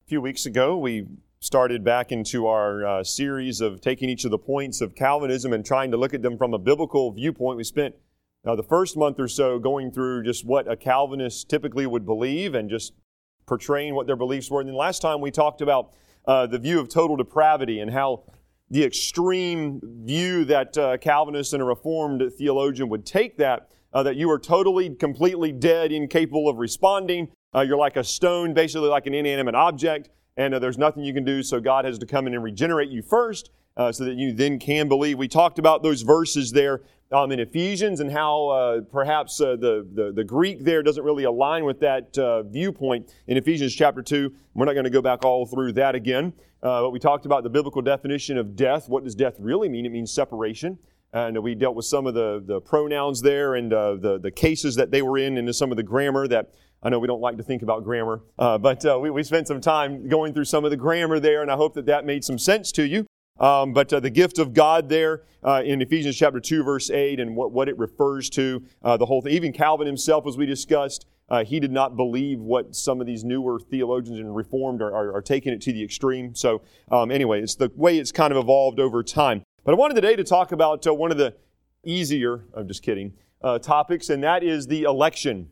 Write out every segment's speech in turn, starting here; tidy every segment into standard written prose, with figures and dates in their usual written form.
few weeks ago, we started back into our series of taking each of the points of Calvinism and trying to look at them from a biblical viewpoint. We spent the first month or so going through just what a Calvinist typically would believe and just portraying what their beliefs were. And then last time we talked about the view of total depravity and how the extreme view that Calvinist and a Reformed theologian would take that you are totally, completely dead, incapable of responding. You're like a stone, basically like an inanimate object, and there's nothing you can do, so God has to come in and regenerate you first so that you then can believe. We talked about those verses there in Ephesians and how perhaps the Greek there doesn't really align with that viewpoint in Ephesians chapter 2. We're not going to go back all through that again, but we talked about the biblical definition of death. What does death really mean? It means separation. And we dealt with some of the pronouns there and the cases that they were in and some of the grammar that I know we don't like to think about grammar, but we spent some time going through some of the grammar there, and I hope that made some sense to you. But the gift of God there in Ephesians chapter 2, verse 8, and what it refers to, the whole thing. Even Calvin himself, as we discussed, he did not believe what some of these newer theologians and Reformed are taking it to the extreme. So anyway, it's the way it's kind of evolved over time. But I wanted today to talk about one of the easier, I'm just kidding, topics, and that is the election.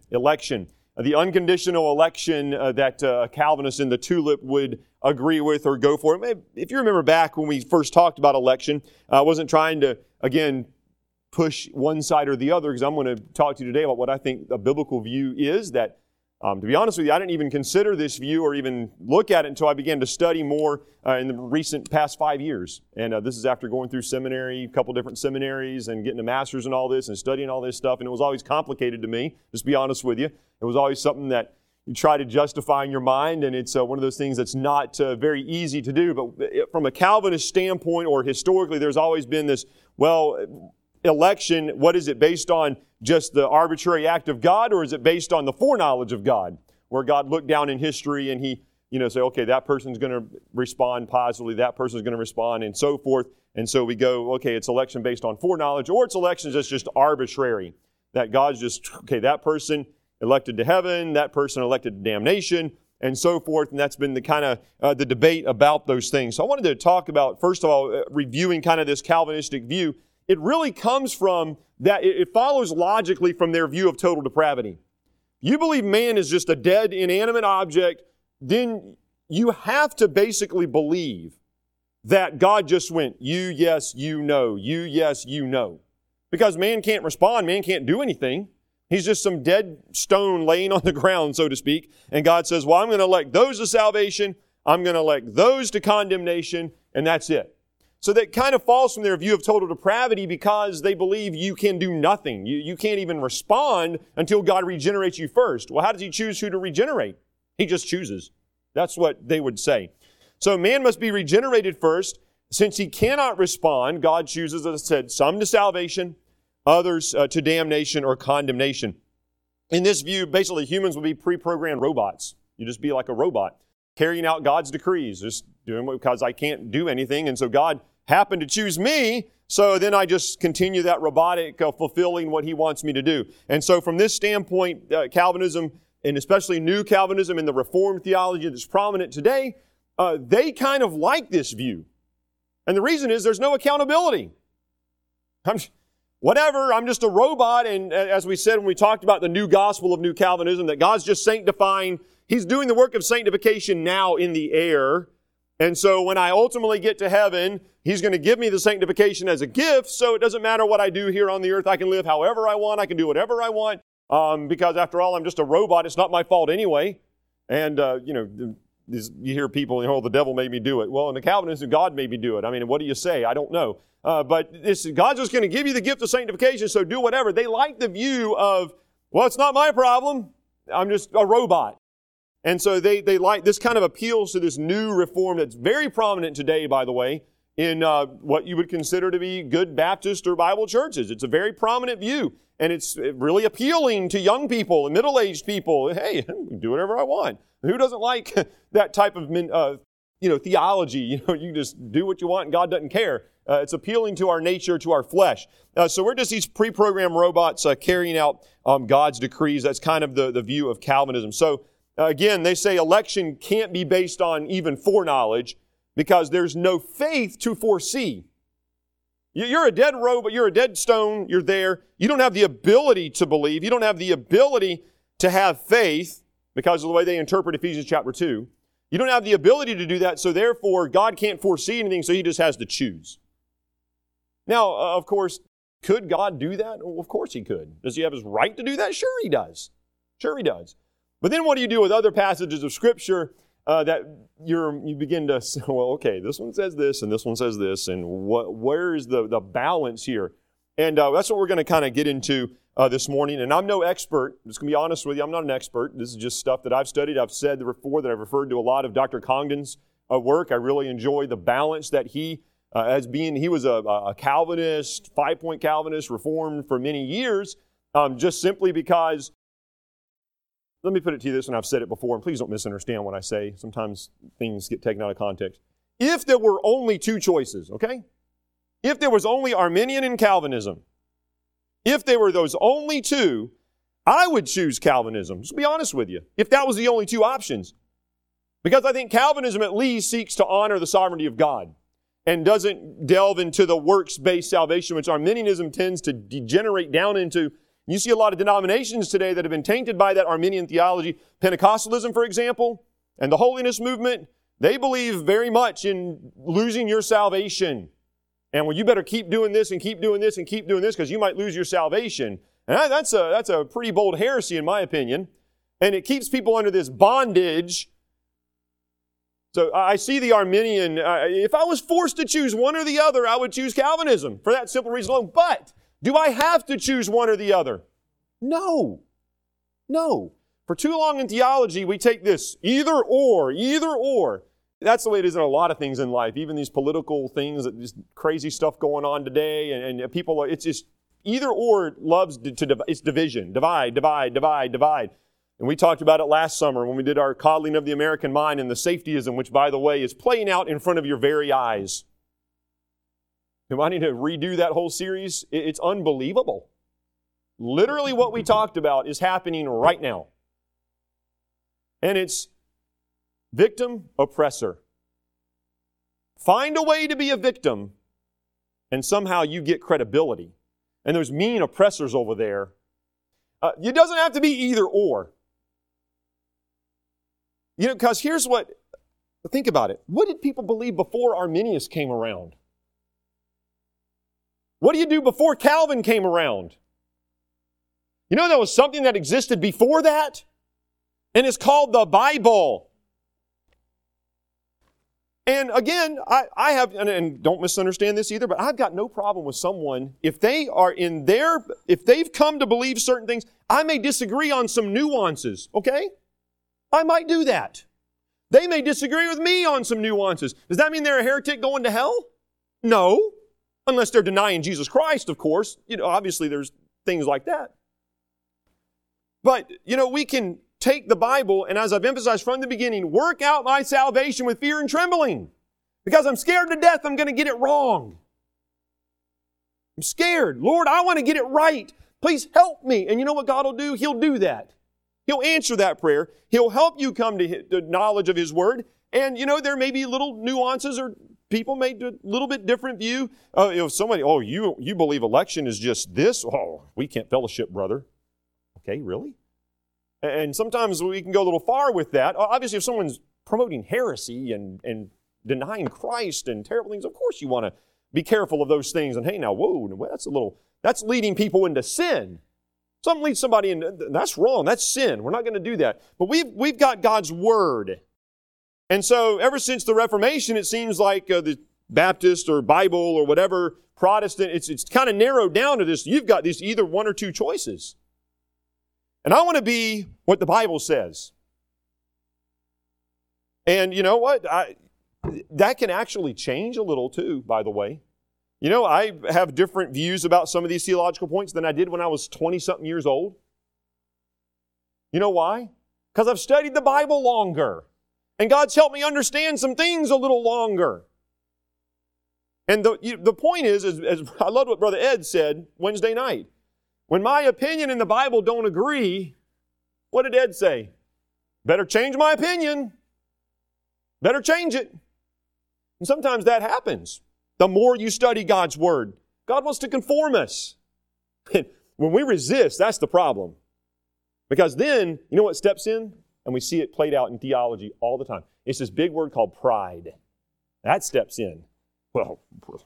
The unconditional election that Calvinists in the Tulip would agree with or go for. If you remember back when we first talked about election, I wasn't trying to, again, push one side or the other, because I'm going to talk to you today about what I think a biblical view is that, to be honest with you, I didn't even consider this view or even look at it until I began to study more in the past 5 years. And this is after going through seminary, a couple different seminaries, and getting a master's and all this, and studying all this stuff. And it was always complicated to me, just to be honest with you. It was always something that you try to justify in your mind, and it's one of those things that's not very easy to do. But from a Calvinist standpoint, or historically, there's always been this, election, what is it based on? Just the arbitrary act of God, or is it based on the foreknowledge of God, where God looked down in history and He, say, okay, that person's going to respond positively, that person's going to respond, and so forth. And so we go, okay, it's election based on foreknowledge, or it's elections that's just arbitrary, that God's just, okay, that person elected to heaven, that person elected to damnation, and so forth. And that's been the kind of the debate about those things. So I wanted to talk about, first of all, reviewing kind of this Calvinistic view. It really comes from that, it follows logically from their view of total depravity. You believe man is just a dead, inanimate object, then you have to basically believe that God just went, you, yes, you, no, you, yes, you, no. Because man can't respond, man can't do anything. He's just some dead stone laying on the ground, so to speak. And God says, well, I'm going to elect those to salvation, I'm going to elect those to condemnation, and that's it. So that kind of falls from their view of total depravity because they believe you can do nothing. You can't even respond until God regenerates you first. Well, how does He choose who to regenerate? He just chooses. That's what they would say. So man must be regenerated first. Since he cannot respond, God chooses, as I said, some to salvation, others to damnation or condemnation. In this view, basically humans would be pre-programmed robots. You just be like a robot, carrying out God's decrees, just doing it because I can't do anything. And so God happened to choose me, so then I just continue that robotic fulfilling what He wants me to do. And so from this standpoint, Calvinism, and especially New Calvinism and the Reformed theology that's prominent today, they kind of like this view. And the reason is there's no accountability. I'm just a robot. And as we said when we talked about the new gospel of New Calvinism, that God's just sanctifying. He's doing the work of sanctification now in the air. And so when I ultimately get to heaven, He's going to give me the sanctification as a gift, so it doesn't matter what I do here on the earth. I can live however I want. I can do whatever I want, because after all, I'm just a robot. It's not my fault anyway. And, you hear people, the devil made me do it. Well, in the Calvinism, God made me do it. I mean, what do you say? I don't know. But God's just going to give you the gift of sanctification, so do whatever. They like the view of, well, it's not my problem. I'm just a robot. And so they like, this kind of appeals to this new reform that's very prominent today, by the way, in what you would consider to be good Baptist or Bible churches. It's a very prominent view, and it's really appealing to young people and middle-aged people. Hey, I can do whatever I want. Who doesn't like that type of theology? You just do what you want and God doesn't care. It's appealing to our nature, to our flesh. So we're just these pre-programmed robots carrying out God's decrees. That's kind of the view of Calvinism. So Again, they say election can't be based on even foreknowledge because there's no faith to foresee. You're a dead robot, you're a dead stone, you're there. You don't have the ability to believe. You don't have the ability to have faith because of the way they interpret Ephesians chapter 2. You don't have the ability to do that, so therefore God can't foresee anything, so He just has to choose. Now, of course, could God do that? Well, of course He could. Does He have His right to do that? Sure He does. Sure He does. But then what do you do with other passages of Scripture that you begin to say, well, okay, this one says this and this one says this, and where is the balance here? And that's what we're going to kind of get into this morning. And I'm no expert. I'm just going to be honest with you. I'm not an expert. This is just stuff that I've studied. I've said before that I've referred to a lot of Dr. Congdon's work. I really enjoy the balance that he was a Calvinist, 5-point Calvinist, Reformed for many years, just simply because, let me put it to you this, and I've said it before, and please don't misunderstand what I say. Sometimes things get taken out of context. If there were only two choices, okay? If there was only Arminian and Calvinism, if there were those only two, I would choose Calvinism. Just to be honest with you. If that was the only two options. Because I think Calvinism at least seeks to honor the sovereignty of God and doesn't delve into the works-based salvation, which Arminianism tends to degenerate down into. You see a lot of denominations today that have been tainted by that Arminian theology. Pentecostalism, for example, and the holiness movement, they believe very much in losing your salvation. And well, you better keep doing this and keep doing this and keep doing this because you might lose your salvation. And that's a pretty bold heresy in my opinion. And it keeps people under this bondage. So I see the Arminian, if I was forced to choose one or the other, I would choose Calvinism for that simple reason alone. But do I have to choose one or the other? No. No. For too long in theology, we take this either or, either or. That's the way it is in a lot of things in life, even these political things, this crazy stuff going on today, and people, it's just either or loves it's division, divide, divide, divide, divide. And we talked about it last summer when we did our coddling of the American mind and the safetyism, which, by the way, is playing out in front of your very eyes. Do I need to redo that whole series? It's unbelievable. Literally what we talked about is happening right now. And it's victim, oppressor. Find a way to be a victim, and somehow you get credibility. And there's mean oppressors over there. It doesn't have to be either or. You know, because here's what, think about it. What did people believe before Arminius came around? What do you do before Calvin came around? You know, there was something that existed before that, and it's called the Bible. And again, I have, and don't misunderstand this either, but I've got no problem with someone, if they've come to believe certain things, I may disagree on some nuances, okay? I might do that. They may disagree with me on some nuances. Does that mean they're a heretic going to hell? No. Unless they're denying Jesus Christ, of course. You know, obviously there's things like that. But, you know, we can take the Bible, and as I've emphasized from the beginning, work out my salvation with fear and trembling. Because I'm scared to death I'm going to get it wrong. I'm scared. Lord, I want to get it right. Please help me. And you know what God will do? He'll do that. He'll answer that prayer. He'll help you come to the knowledge of His Word. And, you know, there may be little nuances or people may do a little bit different view. If somebody, you believe election is just this? Oh, we can't fellowship, brother. Okay, really? And sometimes we can go a little far with that. Obviously, if someone's promoting heresy and denying Christ and terrible things, of course you want to be careful of those things. And hey, now, that's leading people into sin. Something leads somebody into, that's wrong, that's sin. We're not going to do that. But we've got God's Word. And so ever since the Reformation, it seems like the Baptist or Bible or whatever Protestant, it's kind of narrowed down to this. You've got these either one or two choices. And I want to be what the Bible says. And you know what? That can actually change a little too, by the way. You know, I have different views about some of these theological points than I did when I was 20-something years old. You know why? Because I've studied the Bible longer. And God's helped me understand some things a little longer. And the point is, as I love what Brother Ed said Wednesday night. When my opinion and the Bible don't agree, what did Ed say? Better change my opinion. Better change it. And sometimes that happens. The more you study God's Word, God wants to conform us. When we resist, that's the problem. Because then, you know what steps in? And we see it played out in theology all the time. It's this big word called pride. That steps in. Well,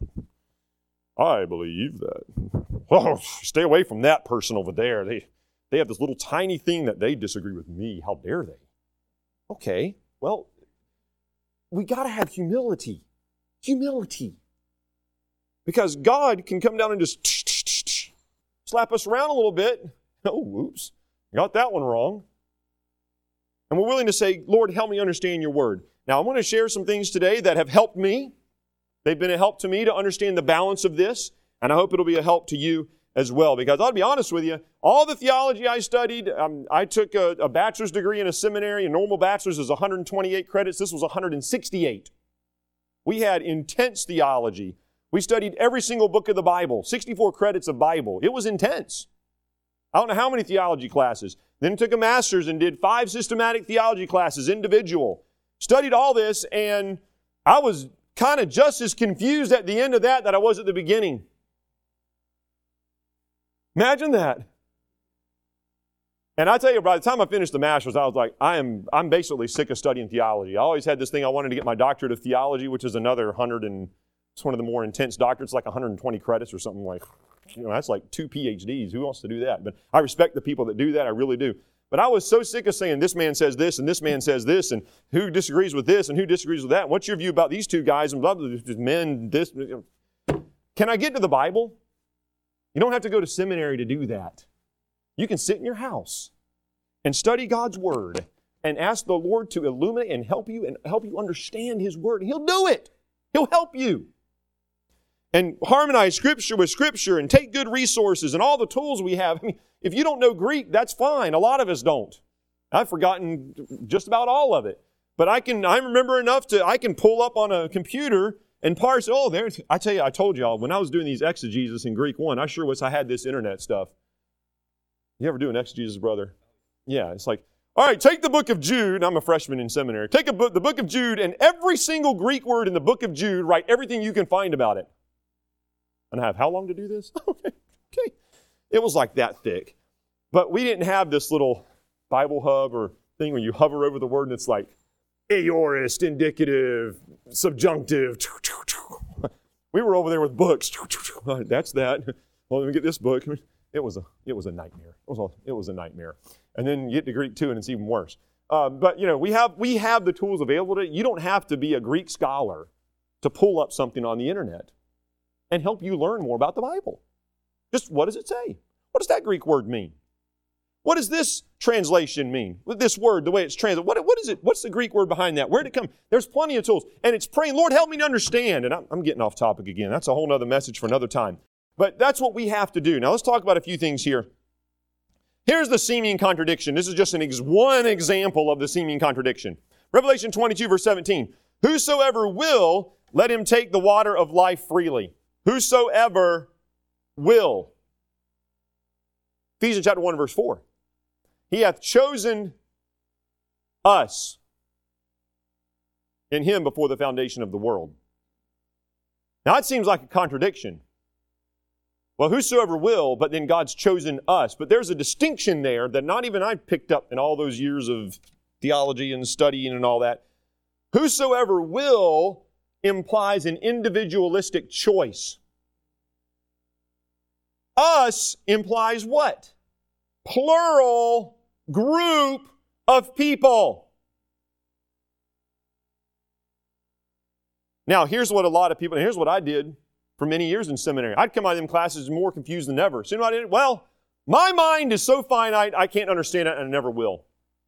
I believe that. Oh, stay away from that person over there. They have this little tiny thing that they disagree with me. How dare they? Okay, well, we got to have humility. Humility. Because God can come down and just slap us around a little bit. Oh, oops, got that one wrong. And we're willing to say, Lord, help me understand your word. Now, I want to share some things today that have helped me. They've been a help to me to understand the balance of this, and I hope it'll be a help to you as well. Because I'll be honest with you, all the theology I studied, I took a bachelor's degree in a seminary. A normal bachelor's is 128 credits. This was 168. We had intense theology. We studied every single book of the Bible, 64 credits of Bible. It was intense. I don't know how many theology classes. Then took a master's and did 5 systematic theology classes, individual. Studied all this, and I was kind of just as confused at the end of that I was at the beginning. Imagine that. And I tell you, by the time I finished the master's, I was like, I'm basically sick of studying theology. I always had this thing, I wanted to get my doctorate of theology, which is another 100 and it's one of the more intense doctorates, like 120 credits or something like, that's like 2 PhDs. Who wants to do that? But I respect the people that do that. I really do. But I was so sick of saying this man says this and this man says this and who disagrees with this and who disagrees with that. What's your view about these two guys and blah, blah, blah, men, this. Can I get to the Bible? You don't have to go to seminary to do that. You can sit in your house and study God's Word and ask the Lord to illuminate and help you understand His Word. He'll do it. He'll help you. And harmonize Scripture with Scripture and take good resources and all the tools we have. I mean, if you don't know Greek, that's fine. A lot of us don't. I've forgotten just about all of it. But I remember enough I can pull up on a computer and parse, I tell you, I told y'all, when I was doing these exegesis in Greek 1, I sure wish I had this internet stuff. You ever do an exegesis, brother? Yeah, it's like, all right, take the book of Jude. I'm a freshman in seminary. Take the book of Jude, and every single Greek word in the book of Jude, write everything you can find about it. And I have how long to do this? Okay. It was like that thick. But we didn't have this little Bible hub or thing where you hover over the word and it's like aorist, indicative, subjunctive. We were over there with books. That's that. Well, let me get this book. It was a nightmare. It was a nightmare. And then you get to Greek 2 and it's even worse. But we have the tools available to you. You don't have to be a Greek scholar to pull up something on the internet and help you learn more about the Bible. Just what does it say? What does that Greek word mean? What does this translation mean? This word, the way it's translated, what is it? What's the Greek word behind that? Where did it come? There's plenty of tools. And it's praying, Lord, help me to understand. And I'm getting off topic again. That's a whole other message for another time. But that's what we have to do. Now let's talk about a few things here. Here's the seeming contradiction. This is just one example of the seeming contradiction. Revelation 22, verse 17. Whosoever will, let him take the water of life freely. Whosoever will. Ephesians chapter 1, verse 4. He hath chosen us in Him before the foundation of the world. Now it seems like a contradiction. Well, whosoever will, but then God's chosen us. But there's a distinction there that not even I picked up in all those years of theology and studying and all that. Whosoever will implies an individualistic choice. Us implies what? Plural group of people. Now, here's what here's what I did for many years in seminary. I'd come out of them classes more confused than ever. So you know what I did? Well, my mind is so finite, I can't understand it and I never will.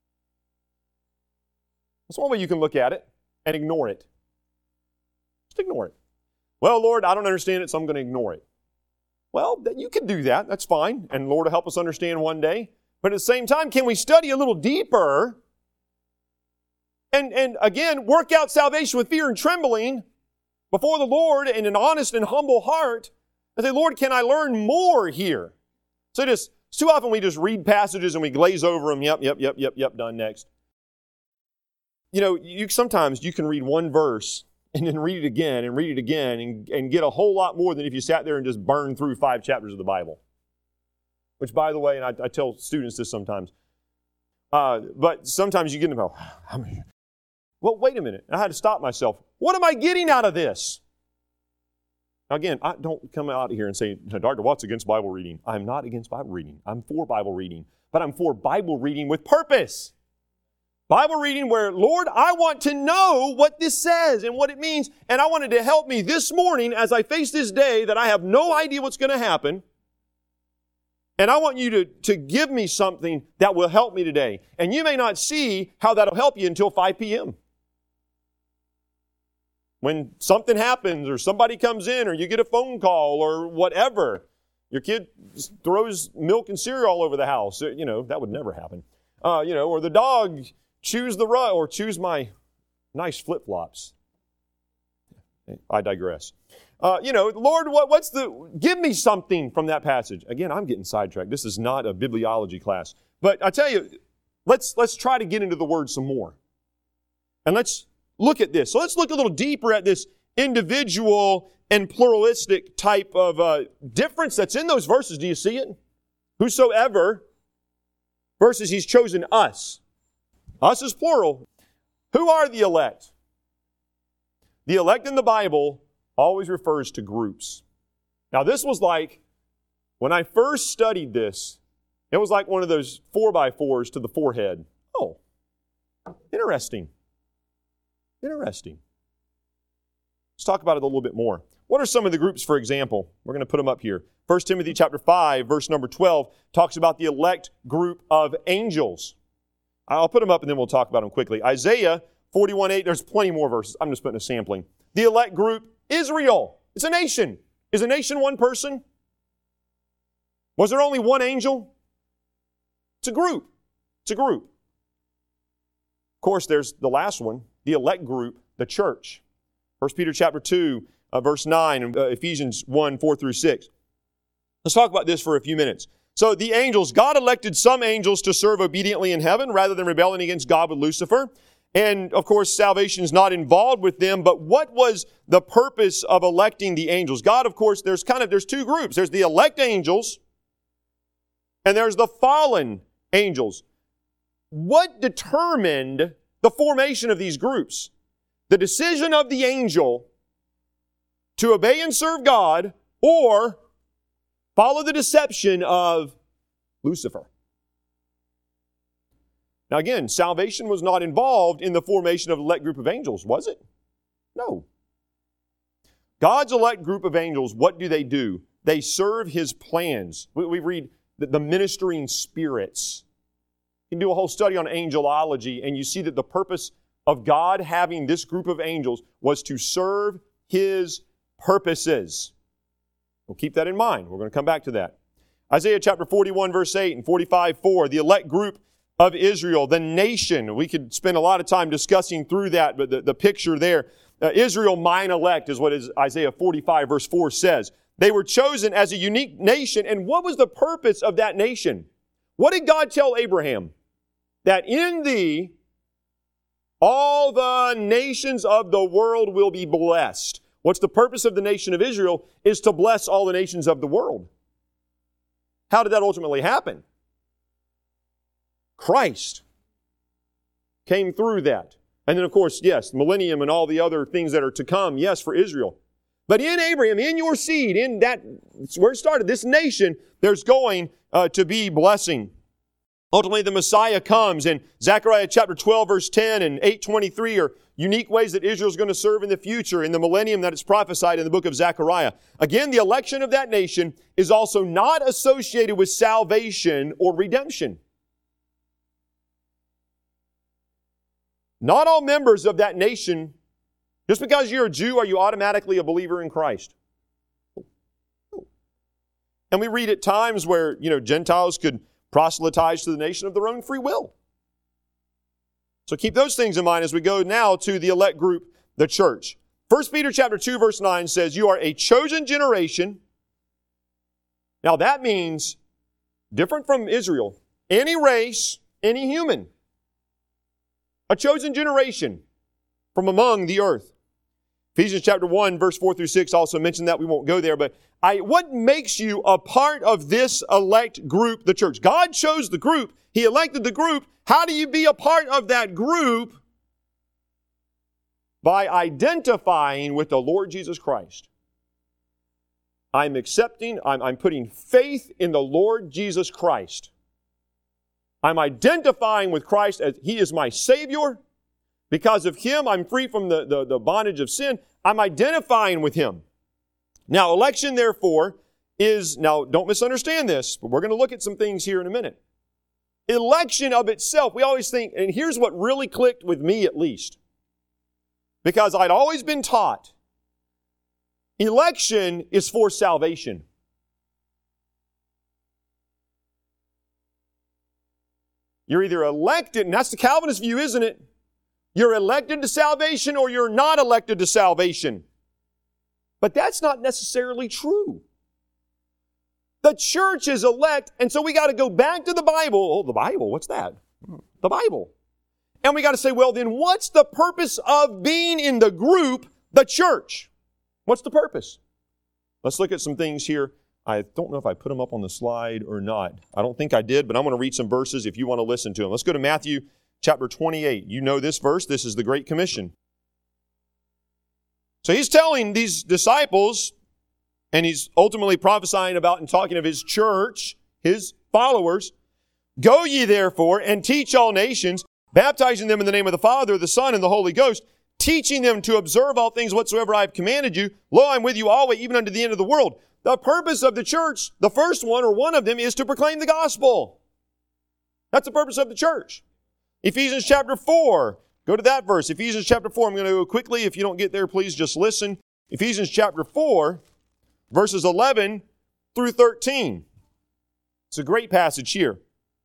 That's one way you can look at it and ignore it. Just ignore it. Well, Lord, I don't understand it, so I'm going to ignore it. Well, you can do that. That's fine. And Lord will help us understand one day. But at the same time, can we study a little deeper and again, work out salvation with fear and trembling before the Lord in an honest and humble heart and say, Lord, can I learn more here? So too often we just read passages and we glaze over them. Yep, done, next. sometimes you can read one verse and then read it again and get a whole lot more than if you sat there and just burned through 5 chapters of the Bible. Which, by the way, and I tell students this sometimes, but sometimes you get them, well, wait a minute. I had to stop myself. What am I getting out of this? Again, I don't come out here and say, Dr. Watt's against Bible reading. I'm not against Bible reading. I'm for Bible reading. But I'm for Bible reading with purpose. Bible reading where, Lord, I want to know what this says and what it means. And I wanted to help me this morning as I face this day that I have no idea what's going to happen. And I want you to give me something that will help me today. And you may not see how that'll help you until 5 p.m. When something happens or somebody comes in or you get a phone call or whatever, your kid throws milk and cereal all over the house. That would never happen. Or the dog chews the rug or chews my nice flip-flops. I digress. Lord, give me something from that passage. Again, I'm getting sidetracked. This is not a bibliology class. But I tell you, let's try to get into the Word some more. And let's look at this. So let's look a little deeper at this individual and pluralistic type of difference that's in those verses. Do you see it? Whosoever versus He's chosen us. Us is plural. Who are the elect? The elect in the Bible always refers to groups. Now this was like, when I first studied this, it was like one of those 4x4s to the forehead. Oh, interesting. Interesting. Let's talk about it a little bit more. What are some of the groups, for example? We're going to put them up here. 1 Timothy chapter 5, verse number 12, talks about the elect group of angels. I'll put them up and then we'll talk about them quickly. Isaiah 41:8, there's plenty more verses. I'm just putting a sampling. The elect group, Israel. It's a nation. Is a nation one person? Was there only one angel? It's a group. It's a group. Of course, there's the last one, the elect group, the church. 1 Peter chapter 2, verse 9, and Ephesians 1, 4 through 6. Let's talk about this for a few minutes. So the angels, God elected some angels to serve obediently in heaven rather than rebelling against God with Lucifer. And, of course, salvation is not involved with them. But what was the purpose of electing the angels? God, of course, there's 2 groups. There's the elect angels and there's the fallen angels. What determined the formation of these groups? The decision of the angel to obey and serve God or follow the deception of Lucifer. Now again, salvation was not involved in the formation of the elect group of angels, was it? No. God's elect group of angels, what do? They serve His plans. We read the ministering spirits. You can do a whole study on angelology, and you see that the purpose of God having this group of angels was to serve His purposes. We'll keep that in mind. We're going to come back to that. Isaiah chapter 41, verse 8 and 45, 4, the elect group of Israel, the nation. We could spend a lot of time discussing through that, but the picture there, Israel, mine elect, is what Isaiah 45, verse 4 says. They were chosen as a unique nation, and what was the purpose of that nation? What did God tell Abraham? That in thee all the nations of the world will be blessed. What's the purpose of the nation of Israel? Is to bless all the nations of the world. How did that ultimately happen? Christ came through that. And then, of course, yes, millennium and all the other things that are to come, yes, for Israel. But in Abraham, in your seed, in that, where it started, this nation, there's going to be blessing. Ultimately, the Messiah comes, and Zechariah chapter 12, verse 10 and 8:23 are unique ways that Israel's going to serve in the future, in the millennium that is prophesied in the book of Zechariah. Again, the election of that nation is also not associated with salvation or redemption. Not all members of that nation, just because you're a Jew, are you automatically a believer in Christ? And we read at times where, Gentiles could proselytize to the nation of their own free will. So keep those things in mind as we go now to the elect group, the church. 1 Peter chapter 2, verse 9 says, you are a chosen generation. Now that means, different from Israel, any race, any human. A chosen generation from among the earth. Ephesians chapter 1, verse 4 through 6 also mentioned that. We won't go there, but what makes you a part of this elect group, the church? God chose the group. He elected the group. How do you be a part of that group? By identifying with the Lord Jesus Christ. I'm putting faith in the Lord Jesus Christ. I'm identifying with Christ as He is my Savior. Because of Him, I'm free from the bondage of sin. I'm identifying with Him. Now, election, therefore, now don't misunderstand this, but we're going to look at some things here in a minute. Election of itself, we always think, and here's what really clicked with me at least. Because I'd always been taught, election is for salvation. You're either elected, and that's the Calvinist view, isn't it? You're elected to salvation or you're not elected to salvation. But that's not necessarily true. The church is elect, and so we got to go back to the Bible. Oh, the Bible, what's that? The Bible. And we got to say, well, then what's the purpose of being in the group, the church? What's the purpose? Let's look at some things here. I don't know if I put them up on the slide or not. I don't think I did, but I'm going to read some verses if you want to listen to them. Let's go to Matthew chapter 28. You know this verse. This is the Great Commission. So He's telling these disciples, and He's ultimately prophesying about and talking of His church, His followers, "Go ye therefore and teach all nations, baptizing them in the name of the Father, the Son, and the Holy Ghost, teaching them to observe all things whatsoever I have commanded you. Lo, I'm with you always, even unto the end of the world." The purpose of the church, the first one or one of them, is to proclaim the gospel. That's the purpose of the church. Ephesians chapter 4. Go to that verse. Ephesians chapter 4. I'm going to go quickly. If you don't get there, please just listen. Ephesians chapter 4, verses 11 through 13. It's a great passage here.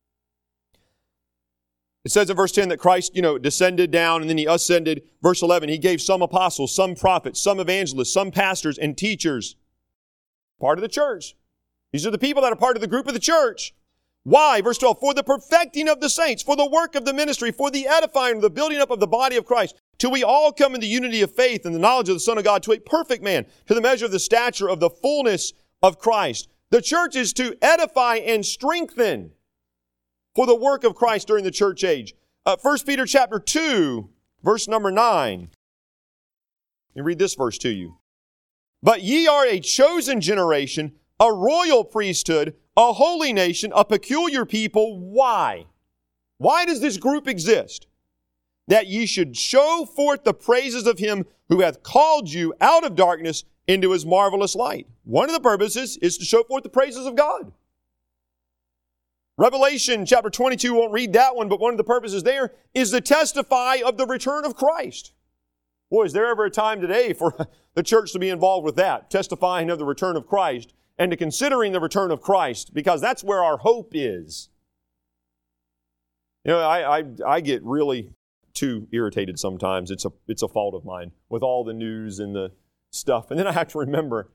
It says in verse 10 that Christ, descended down and then He ascended. Verse 11, He gave some apostles, some prophets, some evangelists, some pastors and teachers. Part of the church. These are the people that are part of the group of the church. Why? Verse 12, "For the perfecting of the saints, for the work of the ministry, for the edifying, the building up of the body of Christ, till we all come in the unity of faith and the knowledge of the Son of God, to a perfect man, to the measure of the stature of the fullness of Christ." The church is to edify and strengthen for the work of Christ during the church age. 1 Peter chapter 2, verse number 9. Let me read this verse to you. "But ye are a chosen generation, a royal priesthood, a holy nation, a peculiar people." Why? Why does this group exist? "That ye should show forth the praises of Him who hath called you out of darkness into His marvelous light." One of the purposes is to show forth the praises of God. Revelation chapter 22, won't read that one, but one of the purposes there is to testify of the return of Christ. Boy, is there ever a time today for the church to be involved with that, testifying of the return of Christ and to considering the return of Christ, because that's where our hope is. I get really too irritated sometimes. It's a fault of mine with all the news and the stuff. And then I have to remember,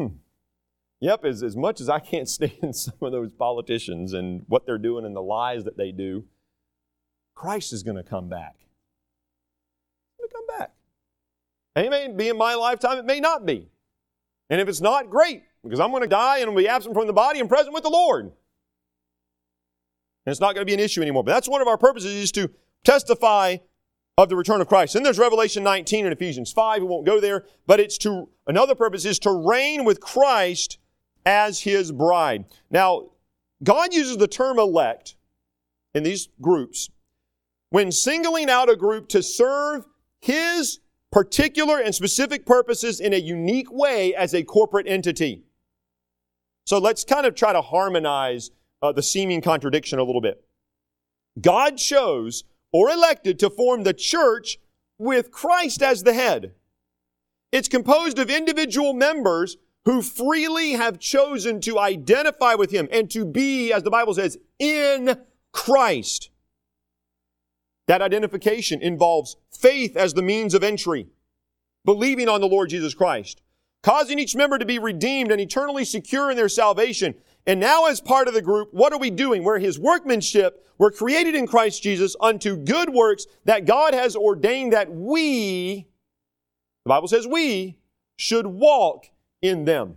as much as I can't stand some of those politicians and what they're doing and the lies that they do, Christ is going to come back. He's going to come back. And it may be in my lifetime, it may not be. And if it's not, great, because I'm going to die and be absent from the body and present with the Lord. And it's not going to be an issue anymore. But that's one of our purposes, is to testify of the return of Christ. Then there's Revelation 19 and Ephesians 5. We won't go there. But another purpose is to reign with Christ as His bride. Now, God uses the term elect in these groups when singling out a group to serve His particular and specific purposes in a unique way as a corporate entity. So let's kind of try to harmonize the seeming contradiction a little bit. God chose or elected to form the church with Christ as the head. It's composed of individual members who freely have chosen to identify with Him and to be, as the Bible says, in Christ. That identification involves faith as the means of entry, believing on the Lord Jesus Christ, causing each member to be redeemed and eternally secure in their salvation, And now as part of the group, what are we doing? We're His workmanship. We're created in Christ Jesus unto good works that God has ordained that we, the Bible says we, should walk in them.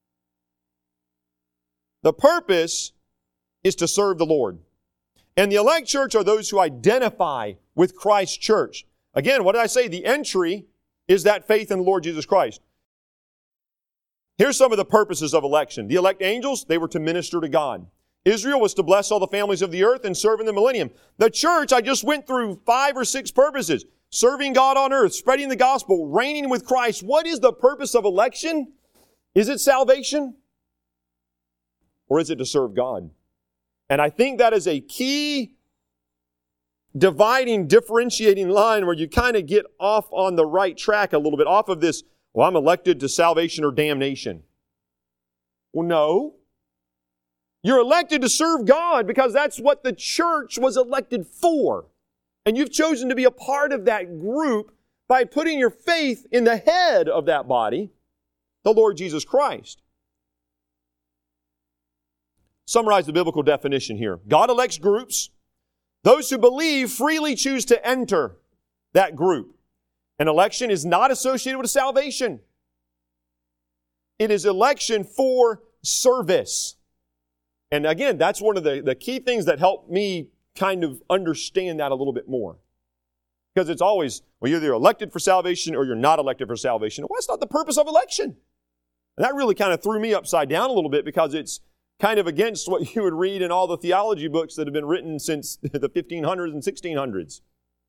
The purpose is to serve the Lord. And the elect church are those who identify with Christ's church. Again, what did I say? The entry is that faith in the Lord Jesus Christ. Here's some of the purposes of election. The elect angels, they were to minister to God. Israel was to bless all the families of the earth and serve in the millennium. The church, I just went through 5 or 6 purposes. Serving God on earth, spreading the gospel, reigning with Christ. What is the purpose of election? Is it salvation? Or is it to serve God? And I think that is a key dividing, differentiating line where you kind of get off on the right track a little bit, off of this, well, I'm elected to salvation or damnation. Well, no. You're elected to serve God because that's what the church was elected for. And you've chosen to be a part of that group by putting your faith in the head of that body, the Lord Jesus Christ. Summarize the biblical definition here. God elects groups. Those who believe freely choose to enter that group. An election is not associated with salvation. It is election for service. And again, that's one of the key things that helped me kind of understand that a little bit more. Because it's always, well, you're either elected for salvation or you're not elected for salvation. Well, that's not the purpose of election. And that really kind of threw me upside down a little bit because it's kind of against what you would read in all the theology books that have been written since the 1500s and 1600s.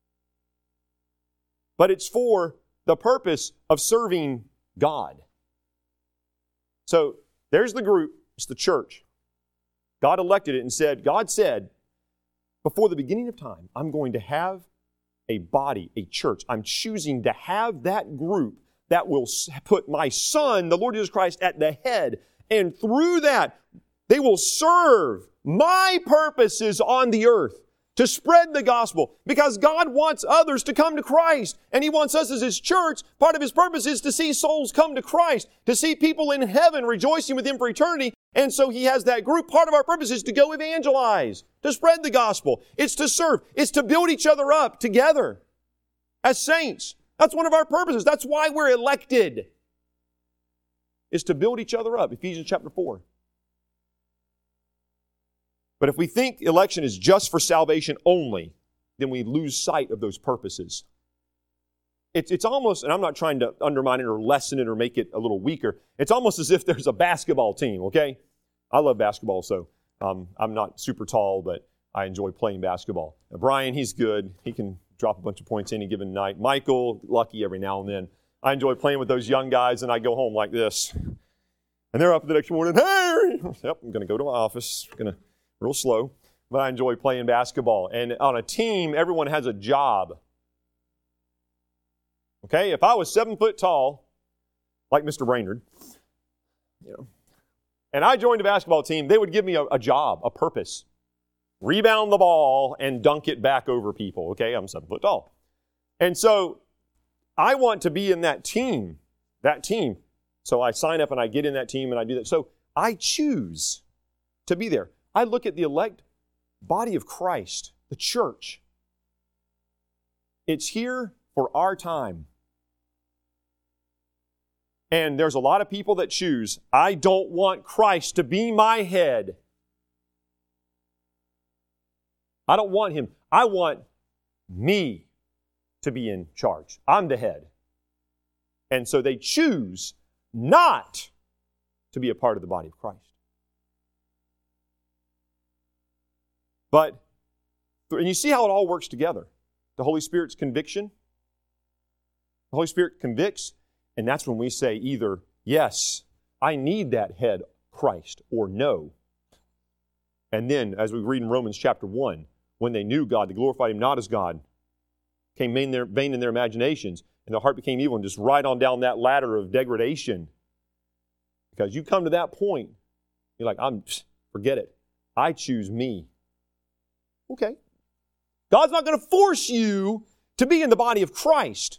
But it's for the purpose of serving God. So there's the group, it's the church. God elected it and said, God said, before the beginning of time, I'm going to have a body, a church. I'm choosing to have that group that will put my Son, the Lord Jesus Christ, at the head. And through that, they will serve my purposes on the earth to spread the gospel because God wants others to come to Christ. And He wants us as His church. Part of His purpose is to see souls come to Christ, to see people in heaven rejoicing with Him for eternity. And so He has that group. Part of our purpose is to go evangelize, to spread the gospel. It's to serve. It's to build each other up together as saints. That's one of our purposes. That's why we're elected, is to build each other up. Ephesians chapter 4. But if we think election is just for salvation only, then we lose sight of those purposes. It's almost, and I'm not trying to undermine it or lessen it or make it a little weaker, it's almost as if there's a basketball team, okay? I love basketball, so I'm not super tall, but I enjoy playing basketball. Now, Brian, he's good. He can drop a bunch of points any given night. Michael, lucky every now and then. I enjoy playing with those young guys, and I go home like this. And they're up the next morning, hey! Yep, I'm going to go to my office. Real slow, but I enjoy playing basketball. And on a team, everyone has a job. Okay, if I was 7 foot tall, like Mr. Brainerd, and I joined a basketball team, they would give me a job, a purpose. Rebound the ball and dunk it back over people. Okay, I'm 7 foot tall. And so I want to be in that team. So I sign up and I get in that team and I do that. So I choose to be there. I look at the elect body of Christ, the church. It's here for our time. And there's a lot of people that choose, I don't want Christ to be my head. I don't want Him. I want me to be in charge. I'm the head. And so they choose not to be a part of the body of Christ. But, and you see how it all works together. The Holy Spirit's conviction. The Holy Spirit convicts, and that's when we say either, yes, I need that head, Christ, or no. And then, as we read in Romans chapter 1, when they knew God, they glorified Him not as God, became vain in their imaginations, and their heart became evil, and just right on down that ladder of degradation. Because you come to that point, you're like, forget it. I choose me. Okay. God's not going to force you to be in the body of Christ.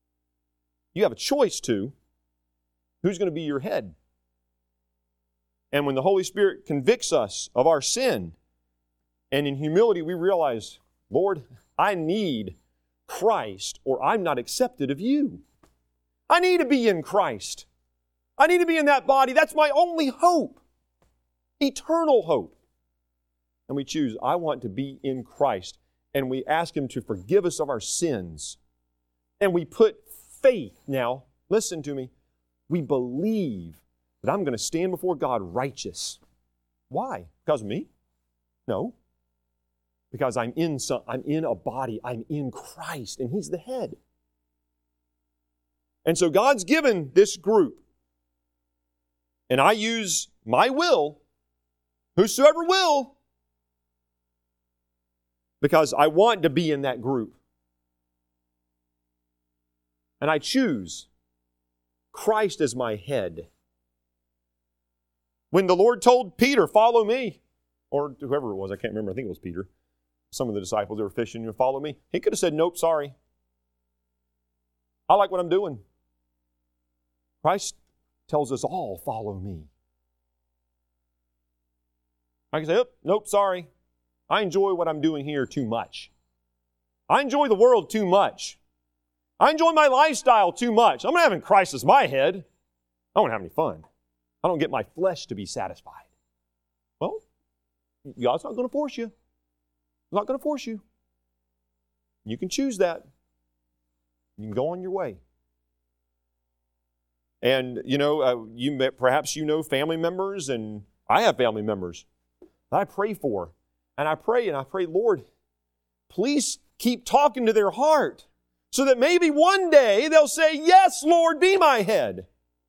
You have a choice to. Who's going to be your head? And when the Holy Spirit convicts us of our sin, and in humility we realize, Lord, I need Christ or I'm not accepted of you. I need to be in Christ. I need to be in that body. That's my only hope. Eternal hope. And we choose, I want to be in Christ. And we ask Him to forgive us of our sins. And we put faith, now, listen to me, we believe that I'm going to stand before God righteous. Why? Because of me? No. Because I'm in a body, I'm in Christ, and He's the head. And so God's given this group, and I use my will, whosoever will, because I want to be in that group. And I choose Christ as my head. When the Lord told Peter, follow me, or whoever it was, I can't remember, I think it was Peter, some of the disciples that were fishing, follow me. He could have said, nope, sorry. I like what I'm doing. Christ tells us all, follow me. I can say, oh, nope, sorry. I enjoy what I'm doing here too much. I enjoy the world too much. I enjoy my lifestyle too much. I'm not having Christ as my head. I don't have any fun. I don't get my flesh to be satisfied. Well, God's not going to force you. He's not going to force you. You can choose that. You can go on your way. And, perhaps you know family members, and I have family members that I pray for. And I pray, Lord, please keep talking to their heart so that maybe one day they'll say, yes, Lord, be my head.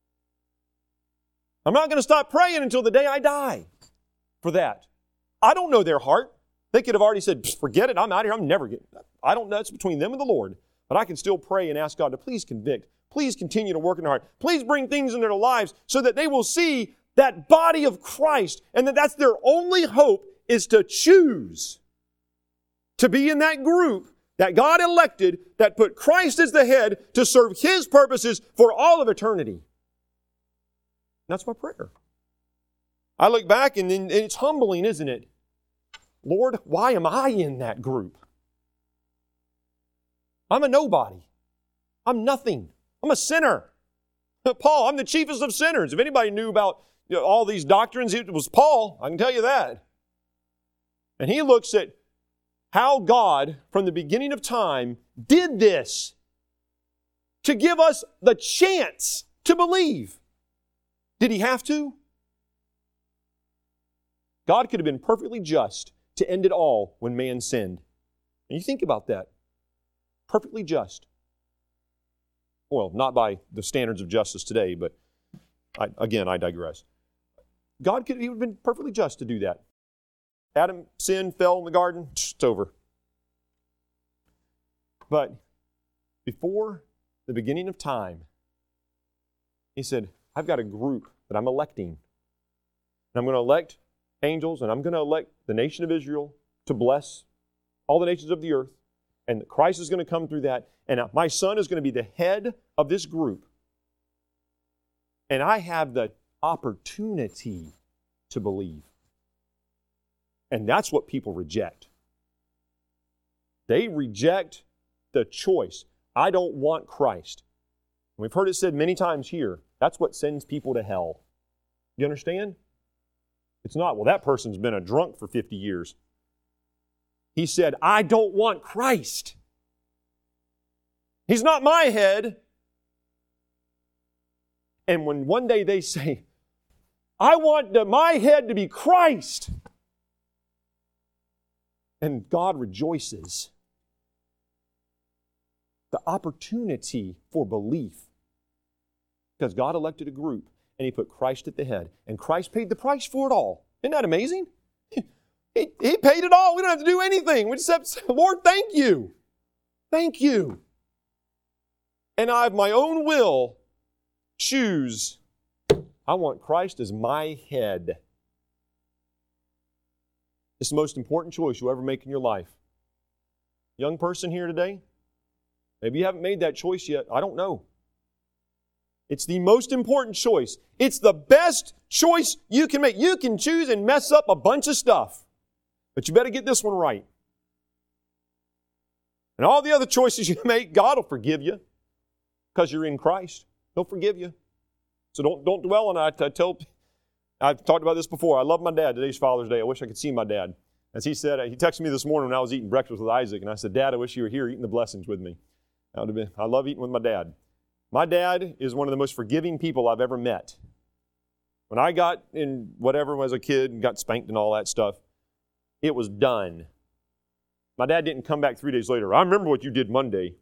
I'm not going to stop praying until the day I die for that. I don't know their heart. They could have already said, forget it, I'm out of here, I'm never getting that. I don't know, it's between them and the Lord. But I can still pray and ask God to please convict. Please continue to work in their heart. Please bring things into their lives so that they will see that body of Christ and that's their only hope is to choose to be in that group that God elected that put Christ as the head to serve His purposes for all of eternity. That's my prayer. I look back and it's humbling, isn't it? Lord, why am I in that group? I'm a nobody. I'm nothing. I'm a sinner. Paul, I'm the chiefest of sinners. If anybody knew about all these doctrines, it was Paul. I can tell you that. And he looks at how God, from the beginning of time, did this to give us the chance to believe. Did He have to? God could have been perfectly just to end it all when man sinned. And you think about that. Perfectly just. Well, not by the standards of justice today, but I digress. He would have been perfectly just to do that. Adam sinned, fell in the garden, it's over. But before the beginning of time, He said, I've got a group that I'm electing. And I'm going to elect angels, and I'm going to elect the nation of Israel to bless all the nations of the earth. And Christ is going to come through that. And my Son is going to be the head of this group. And I have the opportunity to believe. And that's what people reject. They reject the choice. I don't want Christ. And we've heard it said many times here, that's what sends people to hell. You understand? It's not, well, that person's been a drunk for 50 years. He said, I don't want Christ. He's not my head. And when one day they say, I want my head to be Christ, and God rejoices. The opportunity for belief. Because God elected a group and He put Christ at the head. And Christ paid the price for it all. Isn't that amazing? He paid it all. We don't have to do anything. We just have to say, Lord, thank you. Thank you. And I, of my own will, choose, I want Christ as my head. It's the most important choice you'll ever make in your life. Young person here today, maybe you haven't made that choice yet. I don't know. It's the most important choice. It's the best choice you can make. You can choose and mess up a bunch of stuff, but you better get this one right. And all the other choices you make, God will forgive you because you're in Christ. He'll forgive you. So don't dwell on it. I've talked about this before. I love my dad. Today's Father's Day. I wish I could see my dad. As he said, he texted me this morning when I was eating breakfast with Isaac, and I said, Dad, I wish you were here eating the blessings with me. I love eating with my dad. My dad is one of the most forgiving people I've ever met. When I got in whatever as a kid and got spanked and all that stuff, it was done. My dad didn't come back 3 days later. I remember what you did Monday.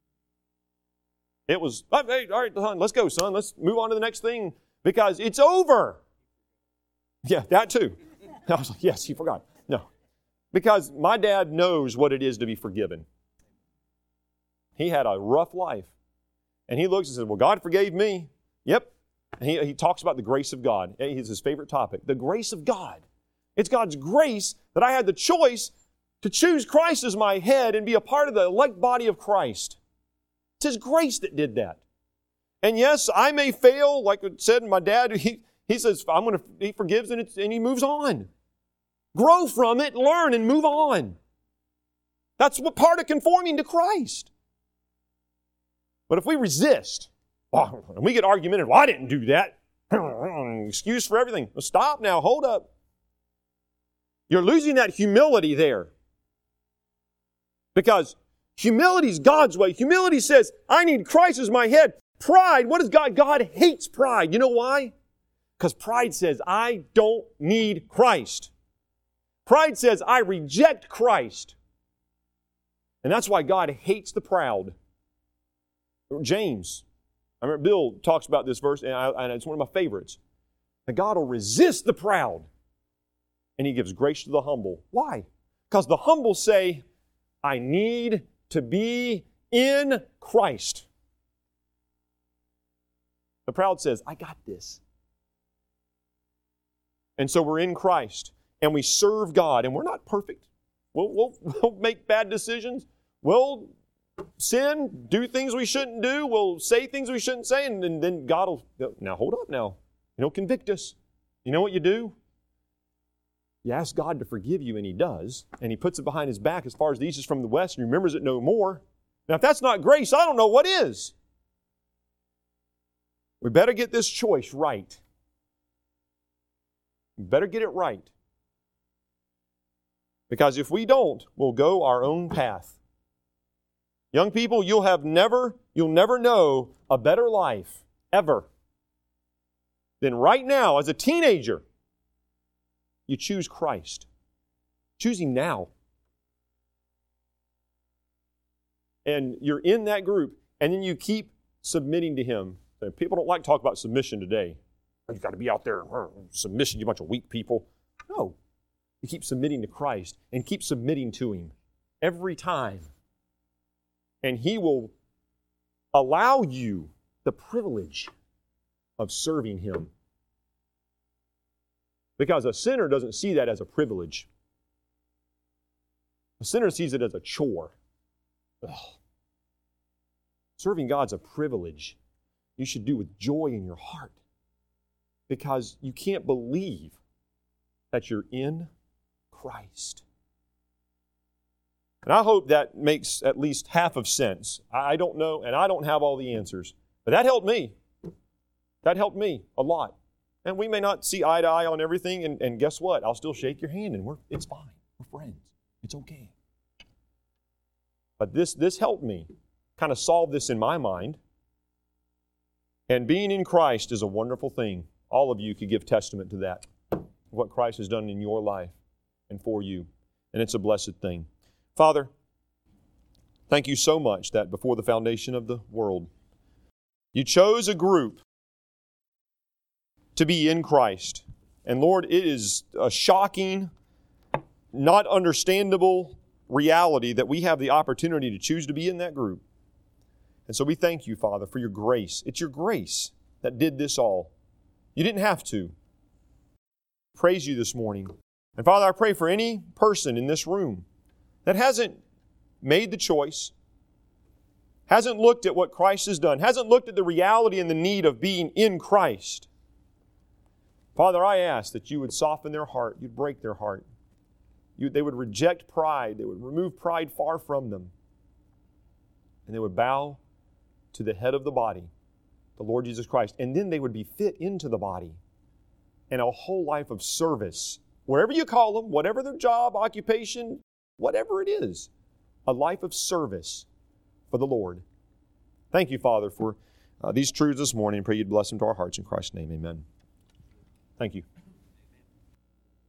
It was, hey, all right, son, let's go, son. Let's move on to the next thing because it's over. Yeah, that too. I was like, yes, he forgot. No. Because my dad knows what it is to be forgiven. He had a rough life. And he looks and says, well, God forgave me. Yep. And he talks about the grace of God. It's his favorite topic. The grace of God. It's God's grace that I had the choice to choose Christ as my head and be a part of the elect body of Christ. It's His grace that did that. And yes, I may fail, like it said, my dad, he says, he forgives and he moves on. Grow from it, learn, and move on. That's what part of conforming to Christ. But if we resist, and we get argumentative, well, I didn't do that. Excuse for everything. Well, stop now, hold up. You're losing that humility there. Because humility is God's way. Humility says, I need Christ as my head. Pride, what is God? God hates pride. You know why? Because pride says, I don't need Christ. Pride says, I reject Christ. And that's why God hates the proud. James, I remember Bill talks about this verse, and it's one of my favorites. That God will resist the proud, and He gives grace to the humble. Why? Because the humble say, I need to be in Christ. The proud says, I got this. And so we're in Christ, and we serve God, and we're not perfect. We'll make bad decisions. We'll sin, do things we shouldn't do. We'll say things we shouldn't say, and then God will, now hold up now. Convict us. You know what you do? You ask God to forgive you, and He does, and He puts it behind His back as far as the east is from the west, and He remembers it no more. Now, if that's not grace, I don't know what is. We better get this choice right. We better get it right. Because if we don't, we'll go our own path. Young people, you'll never know a better life, ever, than right now as a teenager. You choose Christ. Choose Him now. And you're in that group, and then you keep submitting to Him. People don't like to talk about submission today. You've got to be out there, submission, you bunch of weak people. No. You keep submitting to Christ and keep submitting to Him every time. And He will allow you the privilege of serving Him. Because a sinner doesn't see that as a privilege. A sinner sees it as a chore. Ugh. Serving God's a privilege you should do with joy in your heart. Because you can't believe that you're in Christ. And I hope that makes at least half of sense. I don't know, and I don't have all the answers. But that helped me. That helped me a lot. And we may not see eye to eye on everything, and guess what? I'll still shake your hand, and it's fine. We're friends. It's okay. But this helped me kind of solve this in my mind. And being in Christ is a wonderful thing. All of you could give testament to that, what Christ has done in your life and for you. And it's a blessed thing. Father, thank you so much that before the foundation of the world, you chose a group to be in Christ. And Lord, it is a shocking, not understandable reality that we have the opportunity to choose to be in that group. And so we thank you, Father, for your grace. It's your grace that did this all. You didn't have to. Praise you this morning. And Father, I pray for any person in this room that hasn't made the choice, hasn't looked at what Christ has done, hasn't looked at the reality and the need of being in Christ. Father, I ask that you would soften their heart, you'd break their heart. They would reject pride, they would remove pride far from them, and they would bow to the head of the body, the Lord Jesus Christ, and then they would be fit into the body and a whole life of service, wherever you call them, whatever their job, occupation, whatever it is, a life of service for the Lord. Thank you, Father, for these truths this morning. I pray you'd bless them to our hearts in Christ's name. Amen. Thank you.